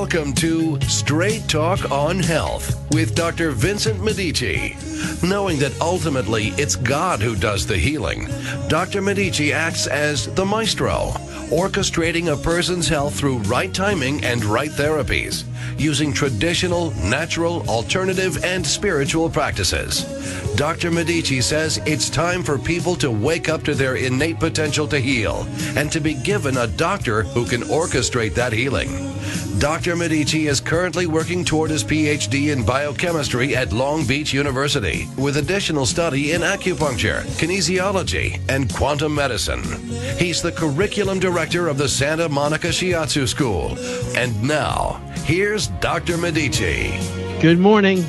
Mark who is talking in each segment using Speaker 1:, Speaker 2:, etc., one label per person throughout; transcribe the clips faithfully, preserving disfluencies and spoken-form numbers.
Speaker 1: Welcome to Straight Talk on Health with Doctor Vincent Medici. Knowing that ultimately it's God who does the healing, Doctor Medici acts as the maestro, orchestrating a person's health through right timing and right therapies, using traditional, natural, alternative, and spiritual practices. Doctor Medici says it's time for people to wake up to their innate potential to heal and to be given a doctor who can orchestrate that healing. Doctor Medici is currently working toward his P H D in biochemistry at Long Beach University with additional study in acupuncture, kinesiology, and quantum medicine. He's the curriculum director of the Santa Monica Shiatsu School. And now, here's Doctor Medici.
Speaker 2: Good morning.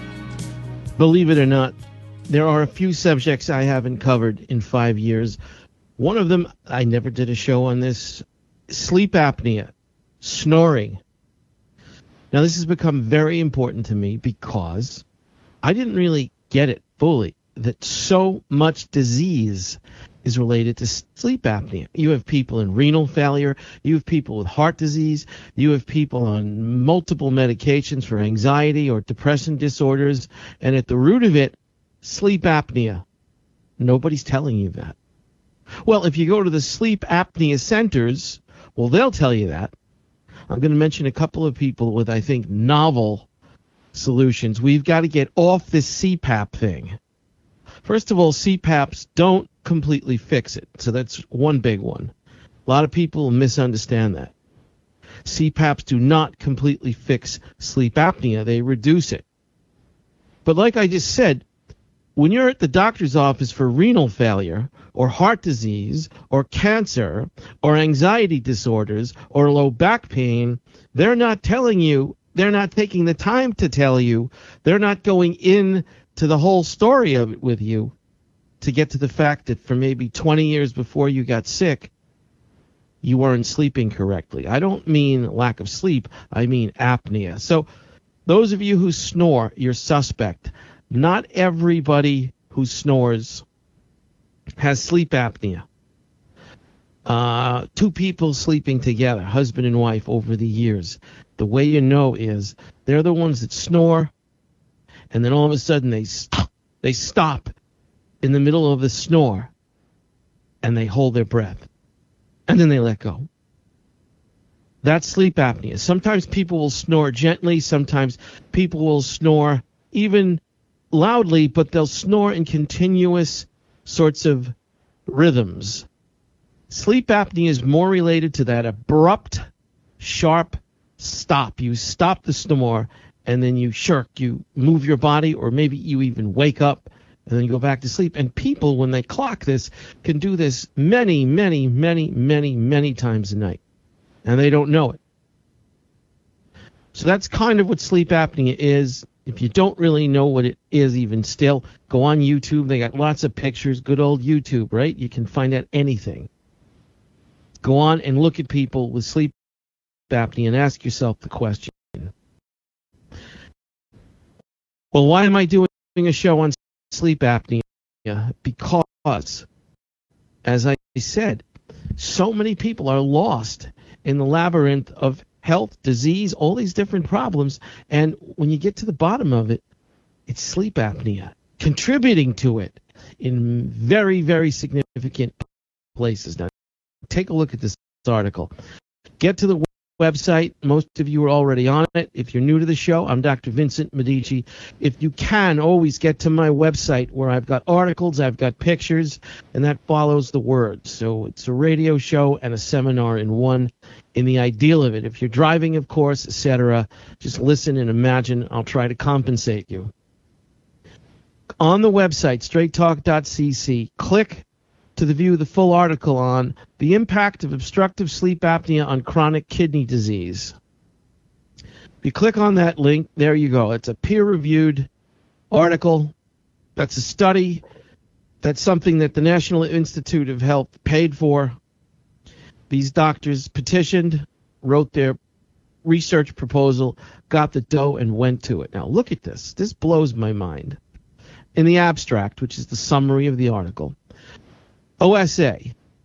Speaker 2: Believe it or not, there are a few subjects I haven't covered in five years. One of them, I never did a show on this, sleep apnea, snoring. Now, this has become very important to me because I didn't really get it fully, that so much disease is related to sleep apnea. You have people in renal failure, you have people with heart disease, you have people on multiple medications for anxiety or depression disorders, and at the root of it, sleep apnea. Nobody's telling you that. Well, if you go to the sleep apnea centers, well, they'll tell you that. I'm going to mention a couple of people with, I think, novel solutions. We've got to get off this C PAP thing. First of all, C PAPs don't completely fix it. So that's one big one. A lot of people misunderstand that. C PAPs do not completely fix sleep apnea. They reduce it. But like I just said, when you're at the doctor's office for renal failure or heart disease or cancer or anxiety disorders or low back pain, they're not telling you, they're not taking the time to tell you, they're not going in to the whole story of it with you to get to the fact that for maybe twenty years before you got sick, you weren't sleeping correctly. I don't mean lack of sleep, I mean apnea. So those of you who snore, you're suspect. Not everybody who snores has sleep apnea. Uh, two people sleeping together, husband and wife, over the years, the way you know is they're the ones that snore, and then all of a sudden they st- they stop in the middle of the snore, and they hold their breath, and then they let go. That's sleep apnea. Sometimes people will snore gently. Sometimes people will snore even loudly, but they'll snore in continuous sorts of rhythms. Sleep apnea is more related to that abrupt, sharp stop. You stop the snore, and then you shirk. You move your body, or maybe you even wake up, and then you go back to sleep. And people, when they clock this, can do this many, many, many, many, many times a night, and they don't know it. So that's kind of what sleep apnea is. If you don't really know what it is even still, go on YouTube. They got lots of pictures. Good old YouTube, right? You can find out anything. Go on and look at people with sleep apnea and ask yourself the question. Well, why am I doing a show on sleep apnea? Because, as I said, so many people are lost in the labyrinth of health, disease, all these different problems. And when you get to the bottom of it, it's sleep apnea, contributing to it in very, very significant places. Now, take a look at this article. Get to the website. Most of you are already on it. If you're new to the show, I'm Doctor Vincent Medici. If you can, always get to my website where I've got articles, I've got pictures, and that follows the words. So it's a radio show and a seminar in one. In the ideal of it, if you're driving, of course, et cetera, just listen and imagine. I'll try to compensate you. On the website, straight talk dot c c, click to the view the full article on the impact of obstructive sleep apnea on chronic kidney disease. If you click on that link, there you go. It's a peer-reviewed article. That's a study. That's something that the National Institute of Health paid for. These doctors petitioned, wrote their research proposal, got the dough, and went to it. Now, look at this. This blows my mind. In the abstract, which is the summary of the article, O S A,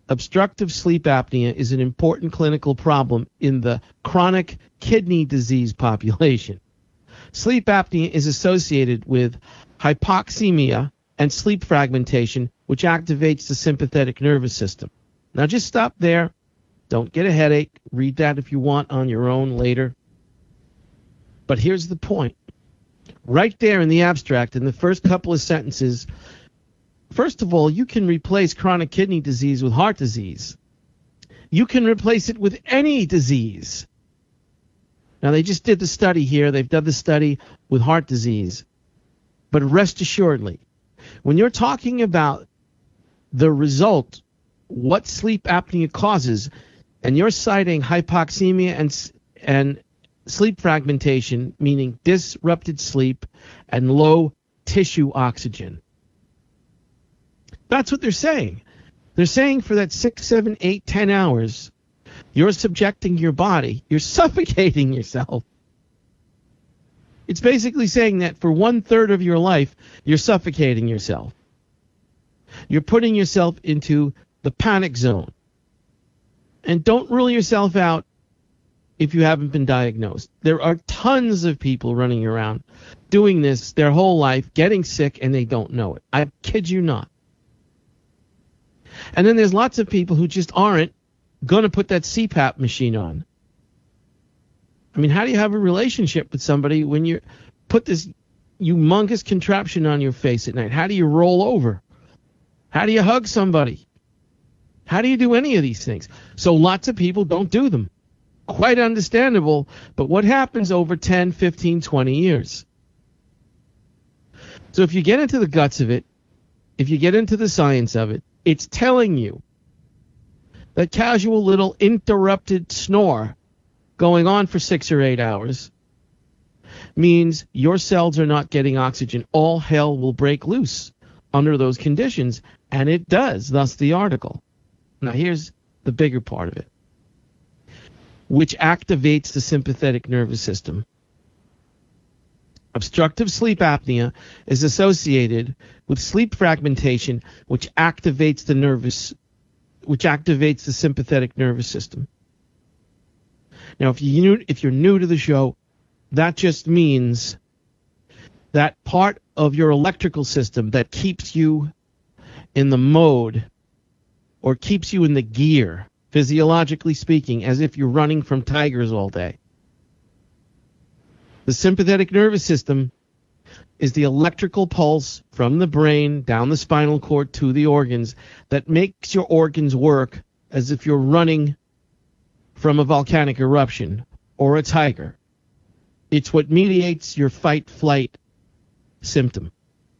Speaker 2: obstructive sleep apnea is an important clinical problem in the chronic kidney disease population. Sleep apnea is associated with hypoxemia and sleep fragmentation, which activates the sympathetic nervous system. Now just stop there. Don't get a headache. Read that if you want on your own later. But here's the point. Right there in the abstract, in the first couple of sentences, first of all, you can replace chronic kidney disease with heart disease. You can replace it with any disease. Now, they just did the study here. They've done the study with heart disease. But rest assuredly, when you're talking about the result, what sleep apnea causes, and you're citing hypoxemia and and sleep fragmentation, meaning disrupted sleep and low tissue oxygen. That's what they're saying. They're saying for that six, seven, eight, ten hours, you're subjecting your body, you're suffocating yourself. It's basically saying that for one third of your life, you're suffocating yourself. You're putting yourself into the panic zone. And don't rule yourself out if you haven't been diagnosed. There are tons of people running around doing this their whole life, getting sick, and they don't know it. I kid you not. And then there's lots of people who just aren't going to put that C PAP machine on. I mean, how do you have a relationship with somebody when you put this humongous contraption on your face at night? How do you roll over? How do you hug somebody? How do you do any of these things? So lots of people don't do them. Quite understandable, but what happens over ten, fifteen, twenty years? So if you get into the guts of it, if you get into the science of it, it's telling you that casual little interrupted snore going on for six or eight hours means your cells are not getting oxygen. All hell will break loose under those conditions, and it does, thus the article. Now here's the bigger part of it, which activates the sympathetic nervous system. Obstructive sleep apnea is associated with sleep fragmentation, which activates the nervous, which activates the sympathetic nervous system. Now, if you if you're new to the show, that just means that part of your electrical system that keeps you in the mode or keeps you in the gear, physiologically speaking, as if you're running from tigers all day. The sympathetic nervous system is the electrical pulse from the brain down the spinal cord to the organs that makes your organs work as if you're running from a volcanic eruption or a tiger. It's what mediates your fight-flight symptom.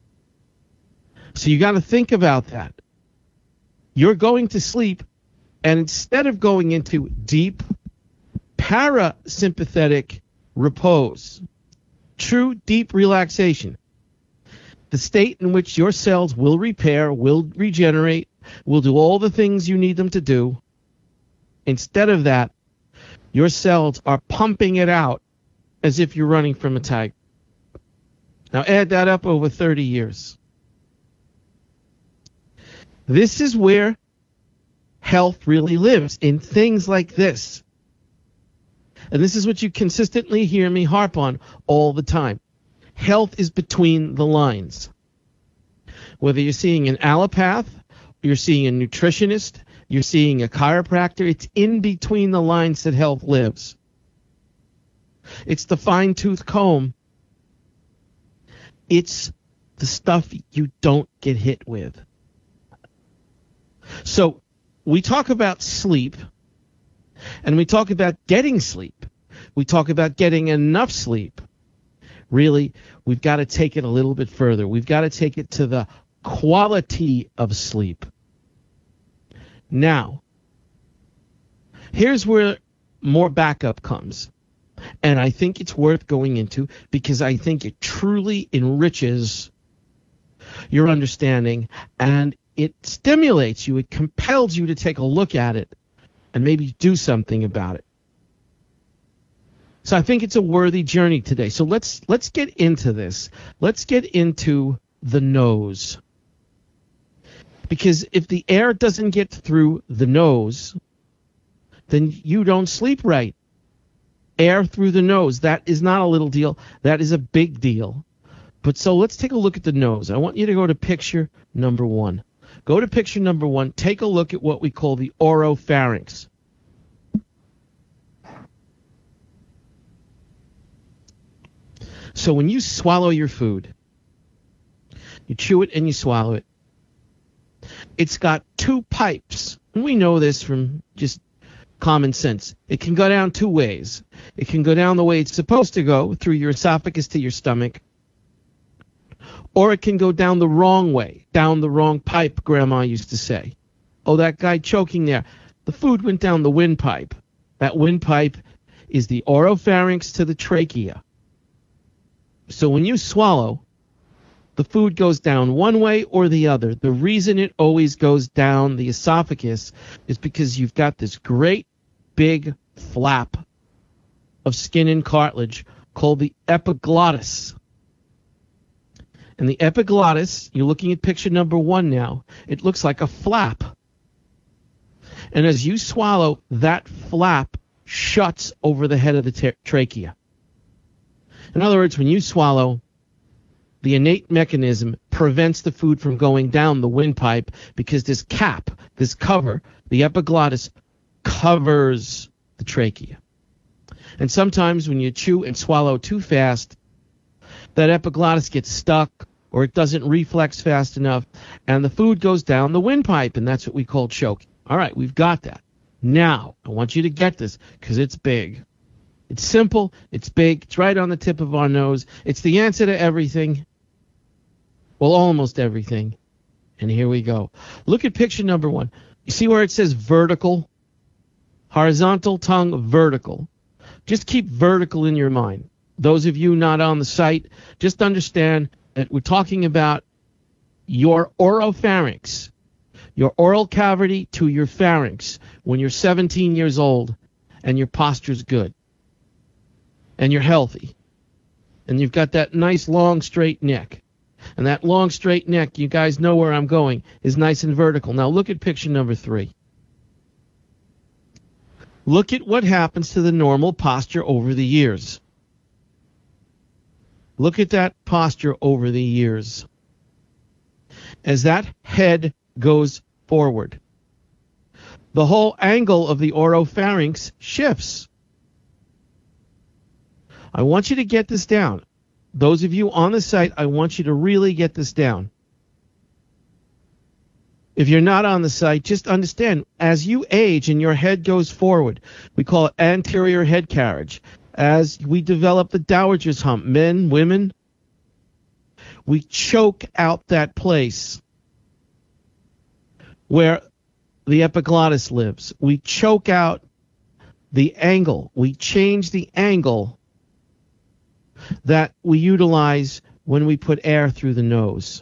Speaker 2: So you got to think about that. You're going to sleep, and instead of going into deep parasympathetic repose, true deep relaxation, the state in which your cells will repair, will regenerate, will do all the things you need them to do, instead of that, your cells are pumping it out as if you're running from a tiger. Now add that up over thirty years. This is where health really lives, in things like this. And this is what you consistently hear me harp on all the time. Health is between the lines. Whether you're seeing an allopath, you're seeing a nutritionist, you're seeing a chiropractor, it's in between the lines that health lives. It's the fine-tooth comb. It's the stuff you don't get hit with. So we talk about sleep, and we talk about getting sleep. We talk about getting enough sleep. Really, we've got to take it a little bit further. We've got to take it to the quality of sleep. Now, here's where more backup comes. And I think it's worth going into because I think it truly enriches your understanding and it stimulates you. It compels you to take a look at it and maybe do something about it. So I think it's a worthy journey today. So let's let's get into this. Let's get into the nose. Because if the air doesn't get through the nose, then you don't sleep right. Air through the nose, that is not a little deal. That is a big deal. But so let's take a look at the nose. I want you to go to picture number one. Go to picture number one. Take a look at what we call the oropharynx. So when you swallow your food, you chew it and you swallow it. It's got two pipes. And we know this from just common sense. It can go down two ways. It can go down the way it's supposed to go, through your esophagus to your stomach. Or it can go down the wrong way, down the wrong pipe, Grandma used to say. Oh, that guy choking there. The food went down the windpipe. That windpipe is the oropharynx to the trachea. So when you swallow, the food goes down one way or the other. The reason it always goes down the esophagus is because you've got this great big flap of skin and cartilage called the epiglottis. And the epiglottis, you're looking at picture number one now, it looks like a flap. And as you swallow, that flap shuts over the head of the tra- trachea. In other words, when you swallow, the innate mechanism prevents the food from going down the windpipe because this cap, this cover, the epiglottis, covers the trachea. And sometimes when you chew and swallow too fast, that epiglottis gets stuck or it doesn't reflex fast enough, and the food goes down the windpipe, and that's what we call choking. All right, we've got that. Now, I want you to get this because it's big. It's simple. It's big. It's right on the tip of our nose. It's the answer to everything. Well, almost everything. And here we go. Look at picture number one. You see where it says vertical? Horizontal tongue, vertical. Just keep vertical in your mind. Those of you not on the site, just understand that we're talking about your oropharynx, your oral cavity to your pharynx when you're seventeen years old and your posture's good and you're healthy and you've got that nice long straight neck. And that long straight neck, you guys know where I'm going, is nice and vertical. Now look at picture number three. Look at what happens to the normal posture over the years. Look at that posture over the years. As that head goes forward, the whole angle of the oropharynx shifts. I want you to get this down. Those of you on the site, I want you to really get this down. If you're not on the site, just understand, as you age and your head goes forward, we call it anterior head carriage. As we develop the dowager's hump, men, women, we choke out that place where the epiglottis lives. We choke out the angle. We change the angle that we utilize when we put air through the nose.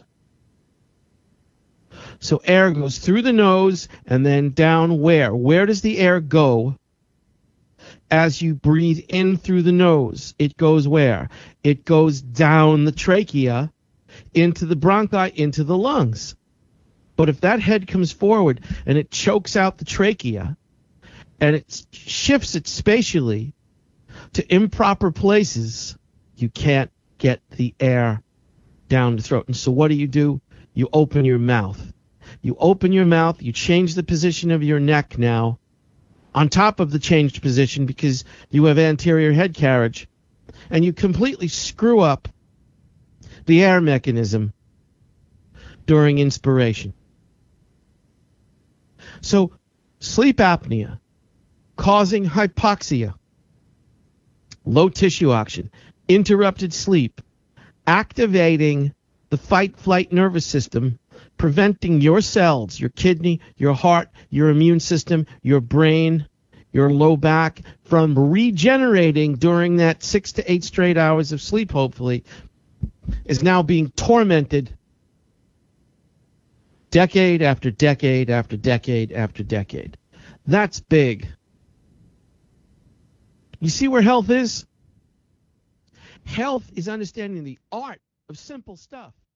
Speaker 2: So air goes through the nose and then down where? Where does the air go as you breathe in through the nose? It goes where? It goes down the trachea, into the bronchi, into the lungs. But if that head comes forward and it chokes out the trachea and it shifts it spatially to improper places, you can't get the air down the throat. And so what do you do? You open your mouth. You open your mouth, you change the position of your neck now, on top of the changed position because you have anterior head carriage, and you completely screw up the air mechanism during inspiration. So sleep apnea causing hypoxia, low tissue oxygen, interrupted sleep, activating the fight-flight nervous system, preventing your cells, your kidney, your heart, your immune system, your brain, your low back from regenerating during that six to eight straight hours of sleep, hopefully, is now being tormented decade after decade after decade after decade. That's big. You see where health is? Health is understanding the art of simple stuff.